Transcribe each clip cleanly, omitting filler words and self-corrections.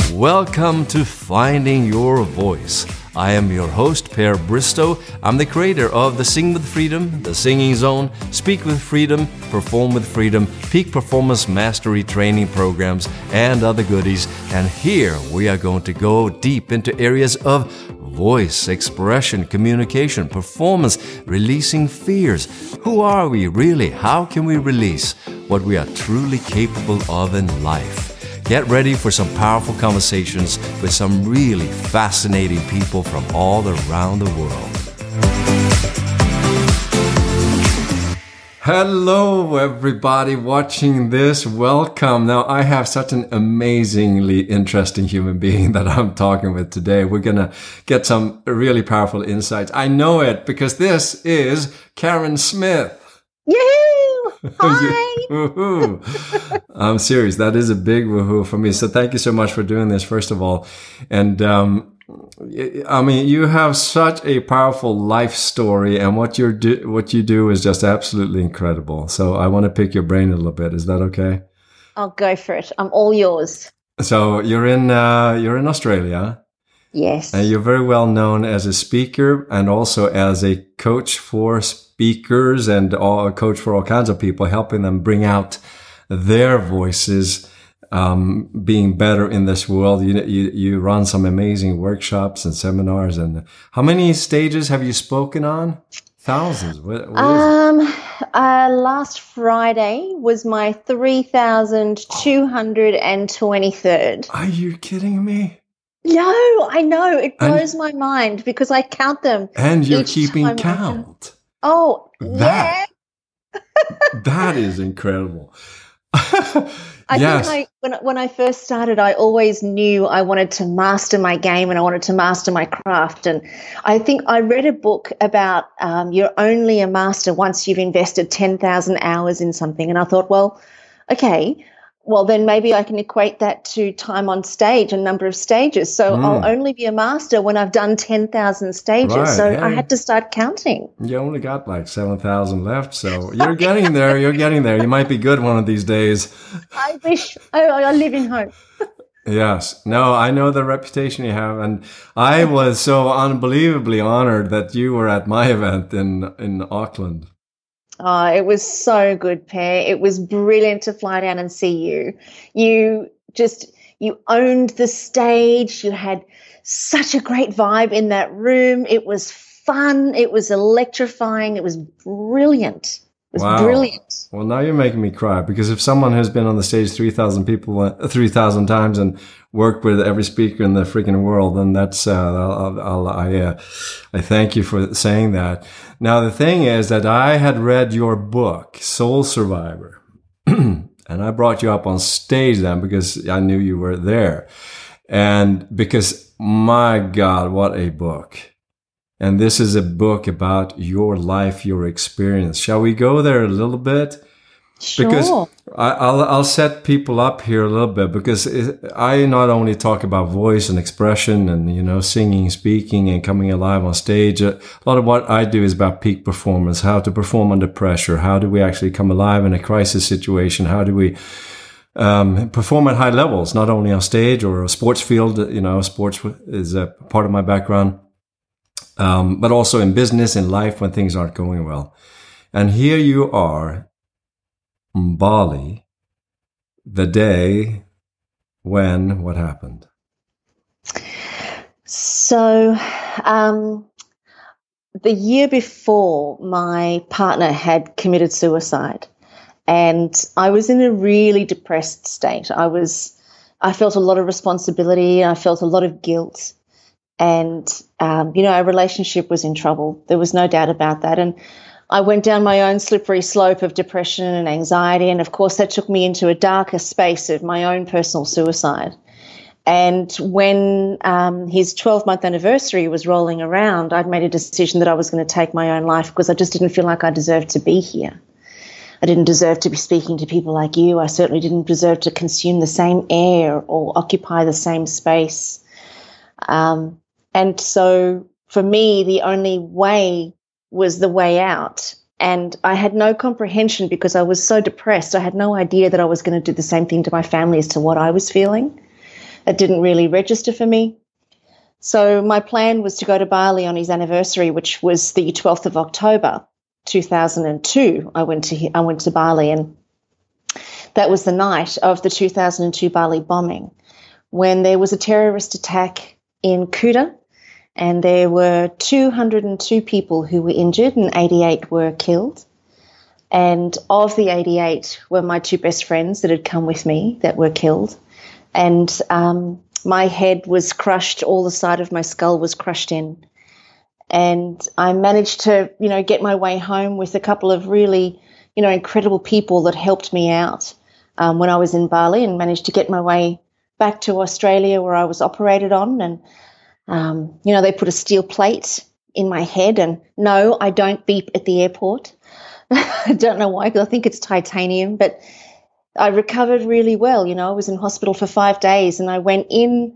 Welcome to Finding Your Voice. I am your host, Per Bristow. I'm the creator of the Sing with Freedom, the Singing Zone, Speak with Freedom, Perform with Freedom, Peak Performance Mastery training programs, and other goodies. And here we are going to go deep into areas of voice, expression, communication, performance, releasing fears. Who are we really? How can we release what we are truly capable of in life? Get ready for some powerful conversations with some really fascinating people from all around the world. Hello, everybody watching this. Welcome. Now, I have such an amazingly interesting human being that I'm talking with today. We're going to get some really powerful insights. I know it because this is Karen Smith. Yahoo! Hi! Woohoo! I'm serious. That is a big woohoo for me. So thank you so much for doing this, first of all. And I mean, you have such a powerful life story, and what you do is just absolutely incredible. So I want to pick your brain a little bit. Is that okay? I'll go for it. I'm all yours. So you're in Australia. Yes. And you're very well known as a speaker and also as a coach for speakers and a coach for all kinds of people, helping them bring out their voices, being better in this world. You run some amazing workshops and seminars. And how many stages have you spoken on? Thousands. What is it? Last Friday was my 3,223rd. Are you kidding me? No, I know. It blows my mind because I count them. And you're keeping count. Oh, yeah. That is incredible. I think when I first started, I always knew I wanted to master my game and I wanted to master my craft. And I think I read a book about you're only a master once you've invested 10,000 hours in something. And I thought, well, okay, well, then maybe I can equate that to time on stage, a number of stages. So I'll only be a master when I've done 10,000 stages. Right, so yeah. I had to start counting. You only got like 7,000 left. So you're getting there. You're getting there. You might be good one of these days. I wish. I live in hope. Yes. No, I know the reputation you have. And I was so unbelievably honored that you were at my event in Auckland. Oh, it was so good, Per. It was brilliant to fly down and see you. You owned the stage. You had such a great vibe in that room. It was fun. It was electrifying. It was brilliant. It was brilliant. Well, now you're making me cry because if someone has been on the stage 3,000 times and worked with every speaker in the freaking world, then that's I thank you for saying that. Now the thing is that I had read your book, Soul Survivor, and I brought you up on stage then because I knew you were there, and because my God, what a book! And this is a book about your life, your experience. Shall we go there a little bit? Sure. Because I'll set people up here a little bit because I not only talk about voice and expression and, singing, speaking and coming alive on stage. A lot of what I do is about peak performance, how to perform under pressure. How do we actually come alive in a crisis situation? How do we perform at high levels, not only on stage or a sports field? Sports is a part of my background. But also in business, in life, when things aren't going well. And here you are in Bali, the day when what happened? So the year before, my partner had committed suicide, and I was in a really depressed state. I felt a lot of responsibility. I felt a lot of guilt. And, our relationship was in trouble. There was no doubt about that. And I went down my own slippery slope of depression and anxiety. And, of course, that took me into a darker space of my own personal suicide. And when his 12-month anniversary was rolling around, I'd made a decision that I was going to take my own life because I just didn't feel like I deserved to be here. I didn't deserve to be speaking to people like you. I certainly didn't deserve to consume the same air or occupy the same space. And so for me, the only way was the way out. And I had no comprehension because I was so depressed. I had no idea that I was going to do the same thing to my family as to what I was feeling. it didn't really register for me. So my plan was to go to Bali on his anniversary, which was the 12th of October, 2002. I went to Bali, and that was the night of the 2002 Bali bombing, when there was a terrorist attack in Kuta, and there were 202 people who were injured and 88 were killed. And of the 88 were my two best friends that had come with me that were killed. And my head was crushed, all the side of my skull was crushed in. And I managed to, get my way home with a couple of really, incredible people that helped me out when I was in Bali, and managed to get my way back to Australia where I was operated on. And, they put a steel plate in my head, and no, I don't beep at the airport. I don't know why, because I think it's titanium, but I recovered really well. I was in hospital for 5 days, and I went in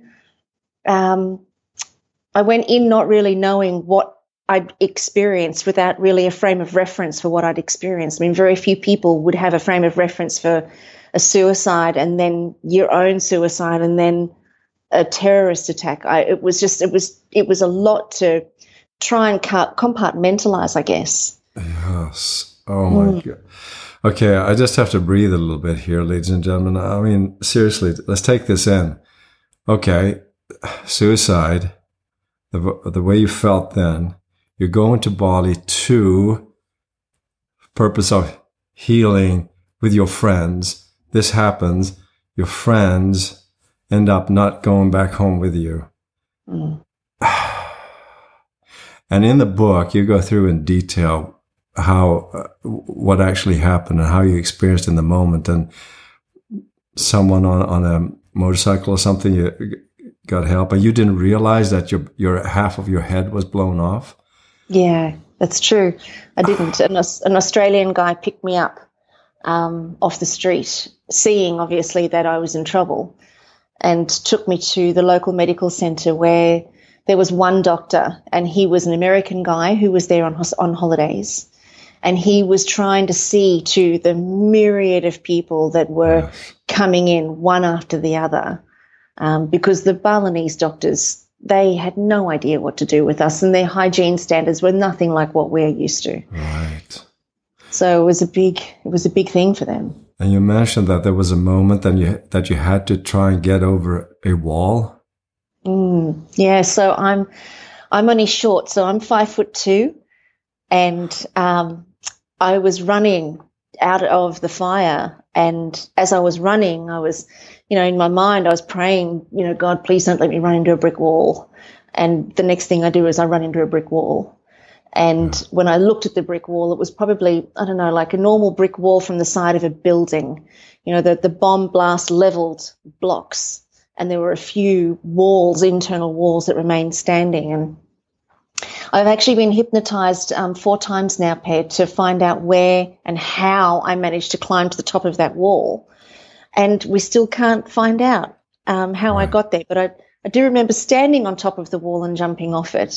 not really knowing what I'd experienced, without really a frame of reference for what I'd experienced. I mean, very few people would have a frame of reference for a suicide, and then your own suicide, and then a terrorist attack. It was a lot to try and compartmentalize, I guess. Yes. Oh my God. Okay, I just have to breathe a little bit here, ladies and gentlemen. I mean, seriously, let's take this in. Okay, suicide, the way you felt then, you're going to Bali to purpose of healing with your friends. This happens, your friends end up not going back home with you. And in the book, you go through in detail what actually happened and how you experienced in the moment. And someone on a motorcycle or something, you got help, and you didn't realize that your half of your head was blown off. Yeah, that's true. I didn't. An Australian guy picked me up off the street, seeing obviously that I was in trouble, and took me to the local medical centre, where there was one doctor, and he was an American guy who was there on holidays. And he was trying to see to the myriad of people that were coming in one after the other, because the Balinese doctors, they had no idea what to do with us, and their hygiene standards were nothing like what we're used to. Right. So it was a big thing for them. And you mentioned that there was a moment that you had to try and get over a wall. Yeah. So I'm only short, so I'm 5'2", and I was running out of the fire, and as I was running, I was, in my mind, I was praying, God, please don't let me run into a brick wall. And the next thing I do is I run into a brick wall. And when I looked at the brick wall, it was probably, I don't know, like a normal brick wall from the side of a building. The bomb blast leveled blocks, and there were a few internal walls that remained standing. And I've actually been hypnotized 4 times now, Ped, to find out where and how I managed to climb to the top of that wall. And we still can't find out how I got there. But I do remember standing on top of the wall and jumping off it.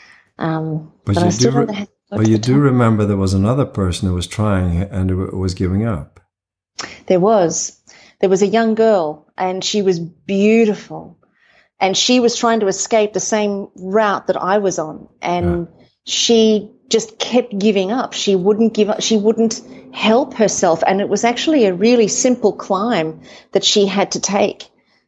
But you do remember there was another person who was trying and was giving up. There was a young girl, and she was beautiful. And she was trying to escape the same route that I was on. And she just kept giving up. She wouldn't give up. She wouldn't help herself. And it was actually a really simple climb that she had to take.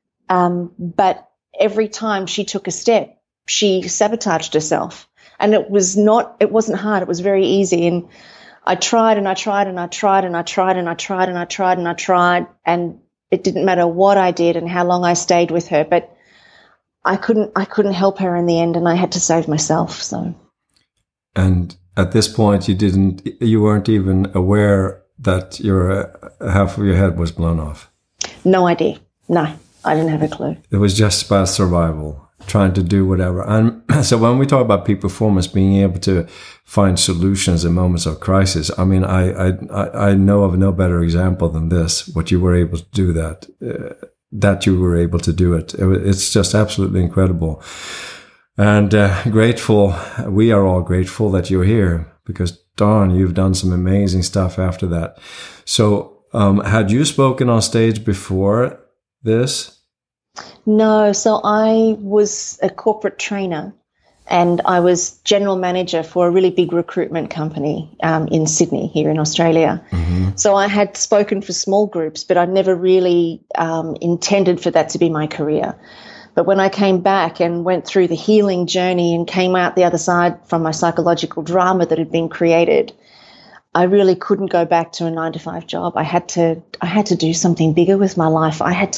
But every time she took a step, she sabotaged herself. And it wasn't hard. It was very easy. And I tried and I tried and I tried and I tried and I tried and I tried and I tried. And it didn't matter what I did and how long I stayed with her. But I couldn't help her in the end, and I had to save myself. So, and at this point, you weren't even aware that your half of your head was blown off. No idea. No, I didn't have a clue. It was just about survival, trying to do whatever. And so, when we talk about peak performance, being able to find solutions in moments of crisis, I mean, I know of no better example than this. What you were able to do that you were able to do it. It's just absolutely incredible. And grateful, we are all grateful that you're here, because darn, you've done some amazing stuff after that. So had you spoken on stage before this? No, so I was a corporate trainer and I was general manager for a really big recruitment company in Sydney, here in Australia. Mm-hmm. So I had spoken for small groups, but I never really intended for that to be my career. But when I came back and went through the healing journey and came out the other side from my psychological drama that had been created, I really couldn't go back to a 9-to-5 job. I had to do something bigger with my life. I had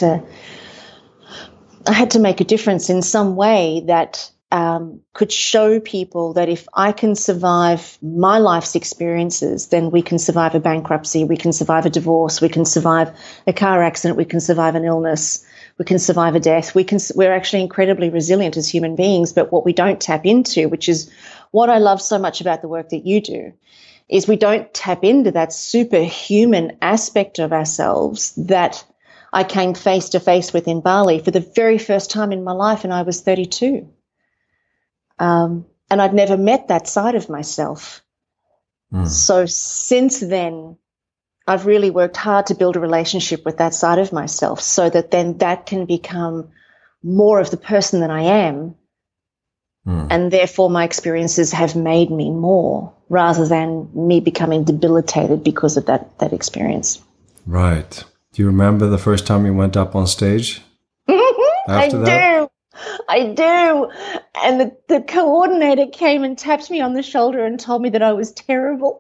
to make a difference in some way that could show people that if I can survive my life's experiences, then we can survive a bankruptcy, we can survive a divorce, we can survive a car accident, we can survive an illness, we can survive a death. We're actually incredibly resilient as human beings, but what we don't tap into, which is what I love so much about the work that you do, is we don't tap into that superhuman aspect of ourselves that I came face to face with in Bali for the very first time in my life, and I was 32. And I'd never met that side of myself. So since then, I've really worked hard to build a relationship with that side of myself so that then that can become more of the person that I am. And therefore my experiences have made me more rather than me becoming debilitated because of that experience. Right. Do you remember the first time you went up on stage? After that? I do. And the coordinator came and tapped me on the shoulder and told me that I was terrible.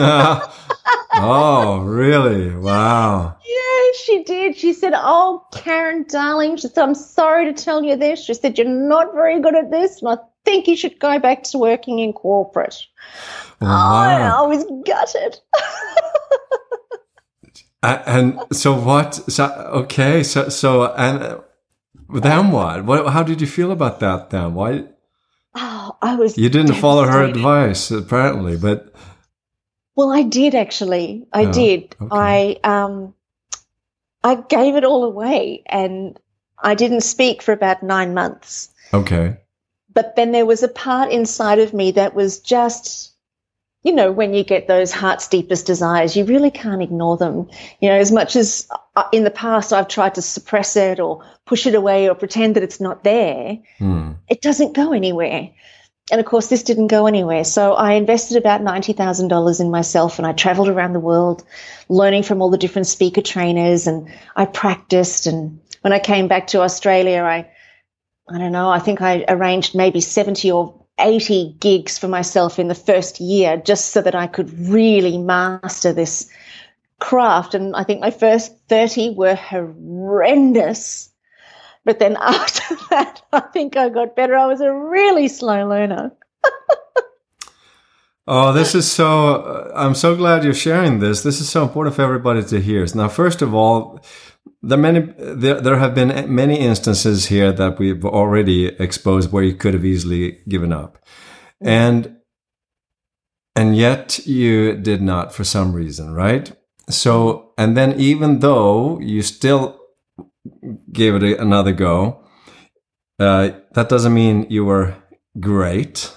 Oh, really? Wow. Yeah, she did. She said, "Oh, Karen, darling," she said, "I'm sorry to tell you this." She said, "You're not very good at this, and I think you should go back to working in corporate." Wow. I was gutted. And so what? And then what? How did you feel about that then? Why? Oh, I was. You didn't follow her devastated. advice, apparently, but. Well, I did actually. I did. Okay. I gave it all away, and I didn't speak for about 9 months. Okay. But then there was a part inside of me that was just, when you get those heart's deepest desires, you really can't ignore them. As much as in the past I've tried to suppress it or push it away or pretend that it's not there, it doesn't go anywhere. And, of course, this didn't go anywhere. So I invested about $90,000 in myself, and I traveled around the world learning from all the different speaker trainers, and I practiced. And when I came back to Australia, I don't know, I think I arranged maybe 70 or 80 gigs for myself in the first year just so that I could really master this craft. And I think my first 30 were horrendous. But then after that, I think I got better. I was a really slow learner. Oh, this is I'm so glad you're sharing this. This is so important for everybody to hear. Now, first of all, there have been many instances here that we've already exposed where you could have easily given up. And yet you did not for some reason, right? So, and then even though you still gave it another go, that doesn't mean you were great.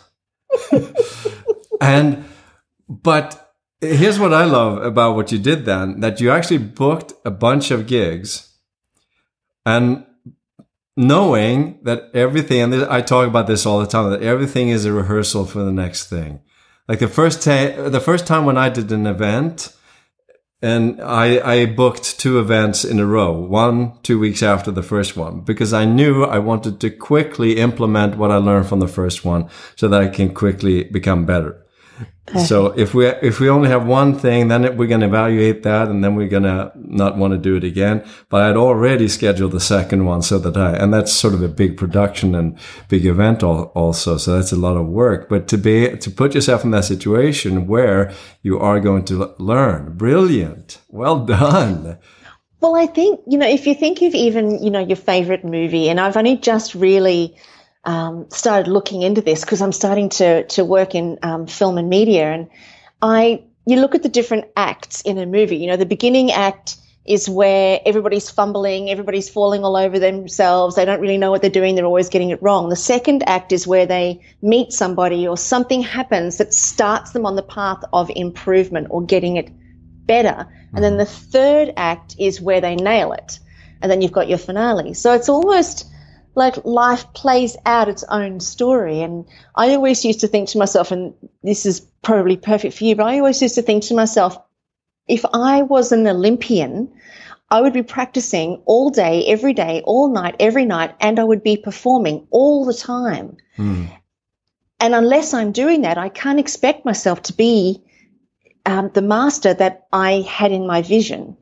But here's what I love about what you did then, that you actually booked a bunch of gigs and knowing that everything, and I talk about this all the time, that everything is a rehearsal for the next thing. Like the first time when I did an event, and I booked 2 events in a row, 1-2 weeks after the first one, because I knew I wanted to quickly implement what I learned from the first one so that I can quickly become better. Perfect. So if we only have one thing, then we're going to evaluate that, and then we're going to not want to do it again. But I'd already scheduled the second one and that's sort of a big production and big event also. So that's a lot of work. But to put yourself in that situation where you are going to learn, brilliant, well done. Well, I think, if you think of even, your favorite movie, and I've only just really started looking into this because I'm starting to work in film and media, and you look at the different acts in a movie. The beginning act is where everybody's fumbling, everybody's falling all over themselves. They don't really know what they're doing. They're always getting it wrong. The second act is where they meet somebody or something happens that starts them on the path of improvement or getting it better. And then the third act is where they nail it. and then you've got your finale. So it's almost like life plays out its own story. And I always used to think to myself, and this is probably perfect for you, but I always used to think to myself, if I was an Olympian, I would be practicing all day, every day, all night, every night, and I would be performing all the time. And unless I'm doing that, I can't expect myself to be the master that I had in my vision.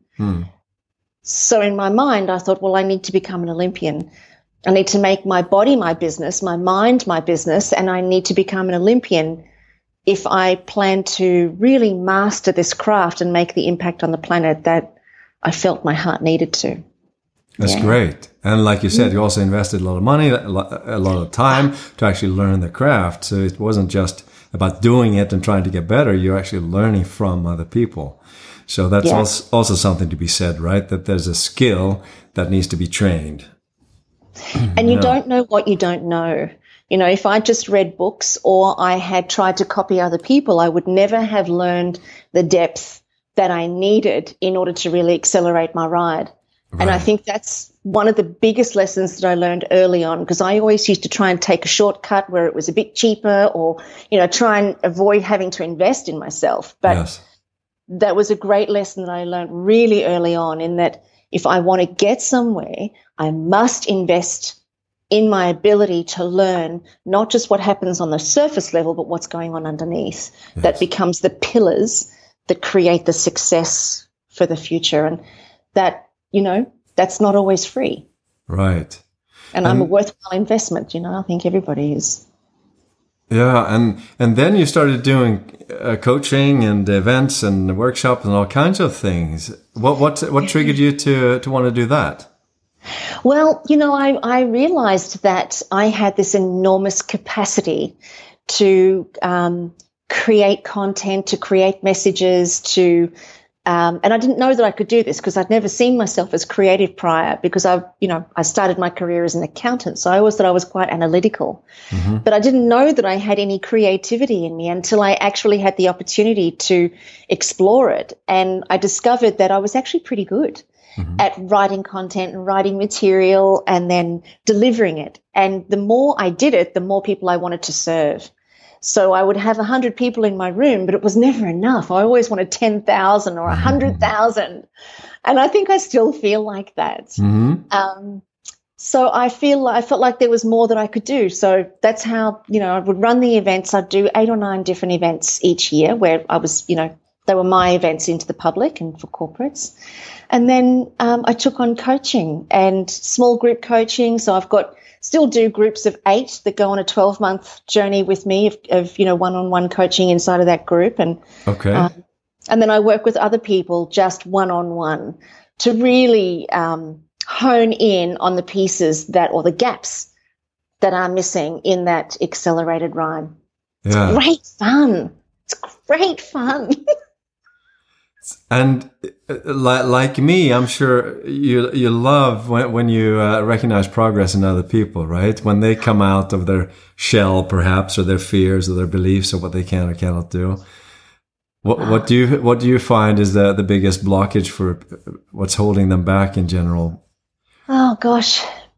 So in my mind, I thought, well, I need to become an Olympian. I need to make my body my business, my mind my business, and I need to become an Olympian if I plan to really master this craft and make the impact on the planet that I felt my heart needed to. That's great. And like you said, you also invested a lot of money, a lot of time to actually learn the craft. So it wasn't just about doing it and trying to get better. You're actually learning from other people. So that's also something to be said, right? That there's a skill that needs to be trained. And you don't know what you don't know. You know, if I just read books or I had tried to copy other people, I would never have learned the depth that I needed in order to really accelerate my ride. Right. And I think that's one of the biggest lessons that I learned early on, because I always used to try and take a shortcut where it was a bit cheaper, or, you know, try and avoid having to invest in myself. But that was a great lesson that I learned really early on, in that if I want to get somewhere, I must invest in my ability to learn not just what happens on the surface level, but what's going on underneath. That becomes the pillars that create the success for the future. And that, you know, that's not always free. Right. And I'm a worthwhile investment, you know, I think everybody is. Yeah, and then you started doing coaching and events and workshops and all kinds of things. What triggered you to want to do that? Well, you know, I realized that I had this enormous capacity to create content, to create messages, to and I didn't know that I could do this because I'd never seen myself as creative prior, because I started my career as an accountant. So I always thought I was quite analytical, but I didn't know that I had any creativity in me until I actually had the opportunity to explore it. And I discovered that I was actually pretty good at writing content and writing material and then delivering it. And the more I did it, the more people I wanted to serve. So I would have 100 people in my room, but it was never enough. I always wanted 10,000 or 100,000. And I think I still feel like that. So I felt like there was more that I could do. So that's how, you know, I would run the events. I'd do 8 or 9 different events each year where I was, you know, they were my events into the public and for corporates. And then I took on coaching and small group coaching. So I've got still do groups of 8 that go on a 12-month journey with me of you know, one-on-one coaching inside of that group. And and then I work with other people just one-on-one to really hone in on the pieces or the gaps that are missing in that accelerated ride. It's great fun. It's great fun. And like me, I'm sure you love when you recognize progress in other people, right? When they come out of their shell, perhaps, or their fears, or their beliefs, or what they can or cannot do. What do you find is the biggest blockage for what's holding them back in general? Oh gosh,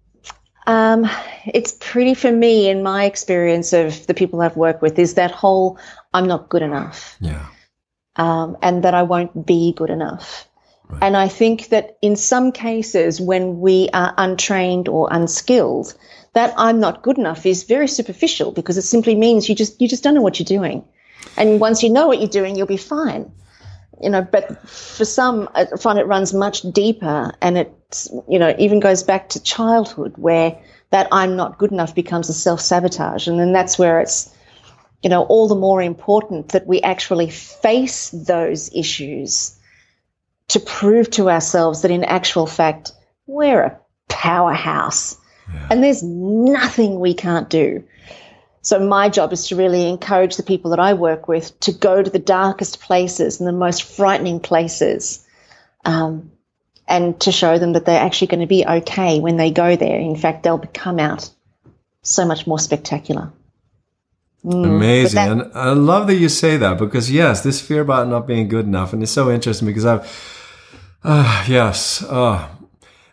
it's pretty, for me, in my experience of the people I've worked with, is that whole I'm not good enough. Yeah. And that I won't be good enough. Right. And I think that in some cases when we are untrained or unskilled, that I'm not good enough is very superficial, because it simply means you just don't know what you're doing. And once you know what you're doing, you'll be fine. You know, but for some, I find it runs much deeper, and it, you know, even goes back to childhood, where that I'm not good enough becomes a self-sabotage. And then that's where it's, you know, all the more important that we actually face those issues to prove to ourselves that in actual fact we're a powerhouse and there's nothing we can't do. So my job is to really encourage the people that I work with to go to the darkest places and the most frightening places, and to show them that they're actually going to be okay when they go there. In fact, they'll come out so much more spectacular. Amazing. And I love that you say that, because yes, this fear about not being good enough. And it's so interesting because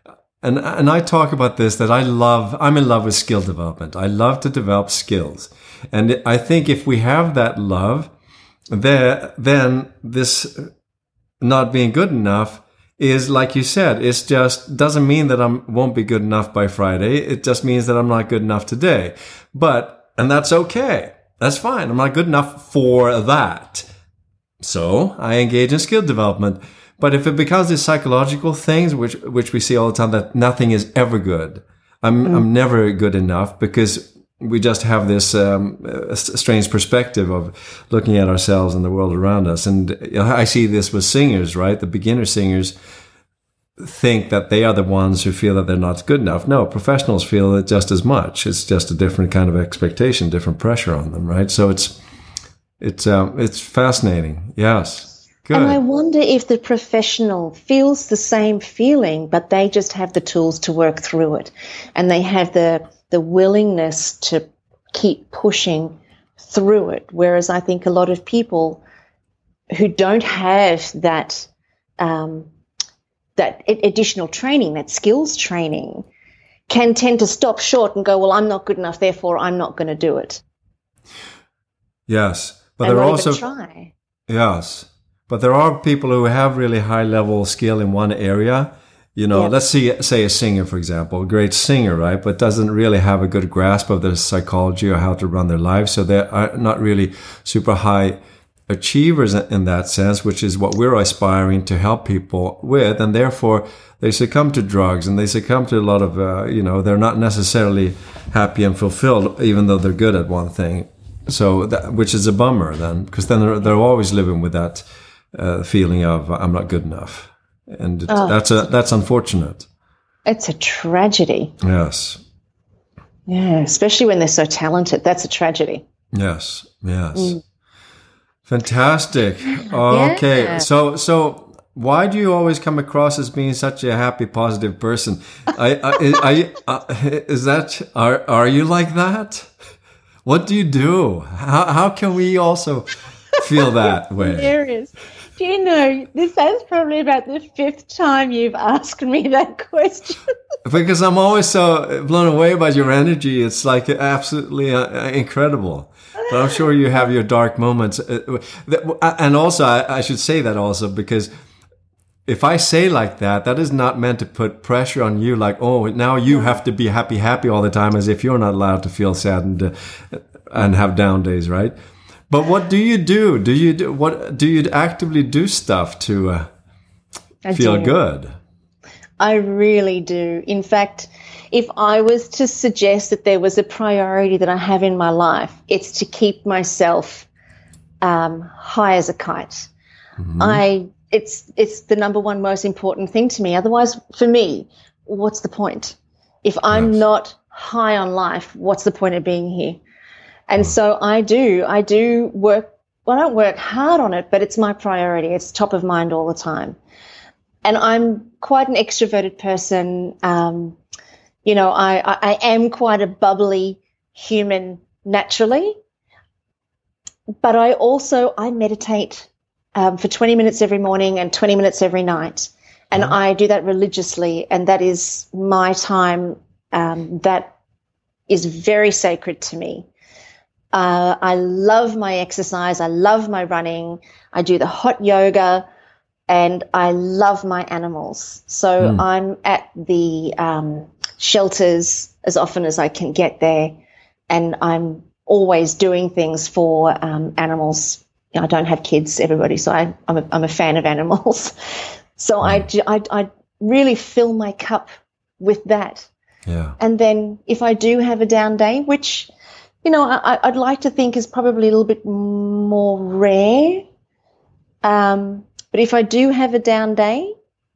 and I talk about this, that I'm in love with skill development. I love to develop skills. And I think if we have that love, then this not being good enough is, like you said, it's just doesn't mean that I won't be good enough by Friday. It just means that I'm not good enough today. And that's okay. That's fine. I'm not good enough for that. So I engage in skill development. But if it becomes these psychological things, which we see all the time, that nothing is ever good. I'm never good enough, because we just have this strange perspective of looking at ourselves and the world around us. And I see this with singers, right? The beginner singers think that they are the ones who feel that they're not good enough. No, professionals feel it just as much. It's just a different kind of expectation, different pressure on them, right? So it's fascinating. Yes. Good. And I wonder if the professional feels the same feeling, but they just have the tools to work through it, and they have the willingness to keep pushing through it. Whereas I think a lot of people who don't have that additional training, that skills training, can tend to stop short and go, well, I'm not good enough, therefore I'm not going to do it. Yes, but and there are not also even try. Yes. But there are people who have really high level skill in one area. Let's say a singer, for example, a great singer, right? But doesn't really have a good grasp of their psychology or how to run their lives. So they are not really super high achievers in that sense, which is what we're aspiring to help people with. And therefore they succumb to drugs, and they succumb to a lot of, they're not necessarily happy and fulfilled, even though they're good at one thing. So which is a bummer then, because then they're always living with that feeling of I'm not good enough, and that's unfortunate. It's a tragedy. Yes. Yeah, especially when they're so talented. That's a tragedy. Yes. Fantastic. Okay, Yeah. So why do you always come across as being such a happy, positive person? Are you like that? What do you do? How can we also feel that way? There is. Do you know, this is probably about the 5th time you've asked me that question. Because I'm always so blown away by your energy. It's like absolutely incredible. But I'm sure you have your dark moments. And also, I should say that also, because if I say like that, that is not meant to put pressure on you. Like, oh, now you have to be happy all the time, as if you're not allowed to feel sad and have down days, right? But what do you do? Do you actively do stuff to feel good? I really do. In fact, if I was to suggest that there was a priority that I have in my life, it's to keep myself high as a kite. Mm-hmm. It's the number one most important thing to me. Otherwise, for me, what's the point? If I'm not high on life, what's the point of being here? And so I do work. Well, I don't work hard on it, but it's my priority. It's top of mind all the time. And I'm quite an extroverted person. I am quite a bubbly human naturally, but I meditate for 20 minutes every morning and 20 minutes every night. And I do that religiously, and that is my time. That is very sacred to me. I love my exercise. I love my running. I do the hot yoga, and I love my animals. So I'm at the shelters as often as I can get there, and I'm always doing things for animals. I don't have kids, everybody, so I'm a fan of animals. So I really fill my cup with that. Yeah. And then if I do have a down day, which I'd like to think is probably a little bit more rare. But if I do have a down day,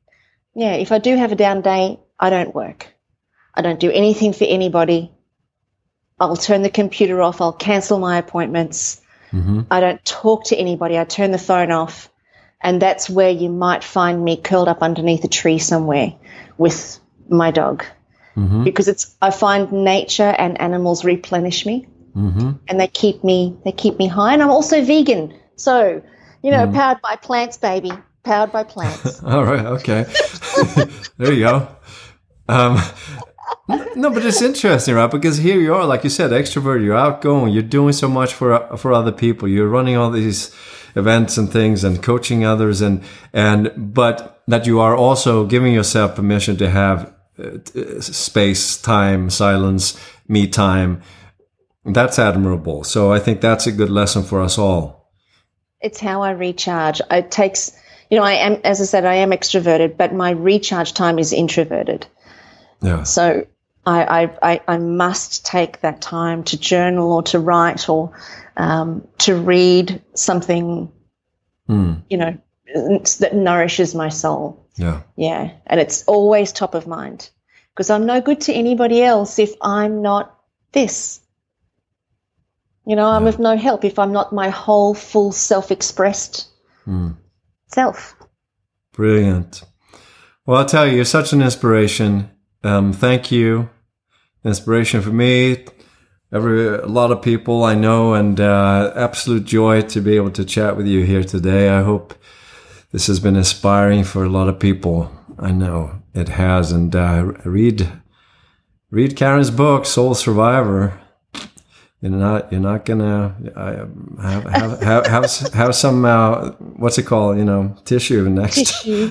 I don't work. I don't do anything for anybody. I'll turn the computer off. I'll cancel my appointments. Mm-hmm. I don't talk to anybody. I turn the phone off. And that's where you might find me curled up underneath a tree somewhere with my dog. Mm-hmm. Because I find nature and animals replenish me. Mm-hmm. And they keep me high. And I'm also vegan. So, powered by plants, baby. Powered by plants. All right. Okay. There you go. Um, no, but it's interesting, right? Because here you are, like you said, extrovert. You're outgoing. You're doing so much for other people. You're running all these events and things and coaching others, but that you are also giving yourself permission to have space, time, silence, me time. That's admirable. So I think that's a good lesson for us all. It's how I recharge. It takes, I am, as I said, I am extroverted, but my recharge time is introverted. Yeah. So I must take that time to journal or to write or to read something, that nourishes my soul. Yeah. Yeah. And it's always top of mind because I'm no good to anybody else if I'm not this. I'm of no help if I'm not my whole, full, self-expressed self. Brilliant. Well, I'll tell you, you're such an inspiration. Thank you. Inspiration for me, a lot of people I know, and absolute joy to be able to chat with you here today. I hope this has been inspiring for a lot of people. I know it has. And read Karen's book, Soul Survivor. You're not gonna have some what's it called? Tissue next. Tissue.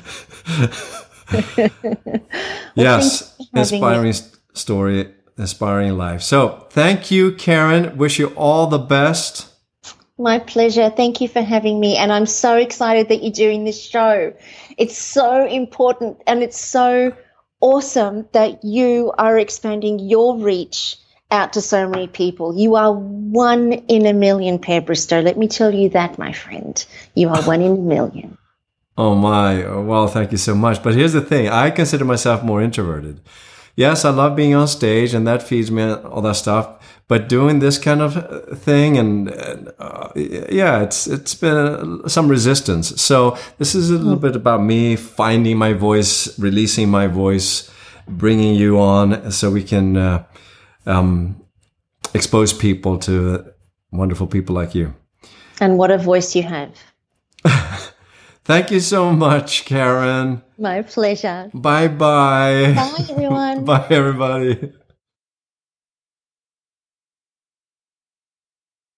Yes, inspiring story, inspiring life. So thank you, Karen. Wish you all the best. My pleasure. Thank you for having me. And I'm so excited that you're doing this show. It's so important and it's so awesome that you are expanding your reach out to so many people. You are 1 in a million, Per Bristow. Let me tell you that, my friend. You are 1 in a million. Oh my, well, thank you so much. But here's the thing. I consider myself more introverted. Yes, I love being on stage and that feeds me all that stuff. But doing this kind of thing it's been some resistance. So this is a little bit about me finding my voice, releasing my voice, bringing you on so we can expose people to wonderful people like you. And what a voice you have. Thank you so much, Karen. My pleasure. Bye-bye. Bye, everyone. Bye, everybody.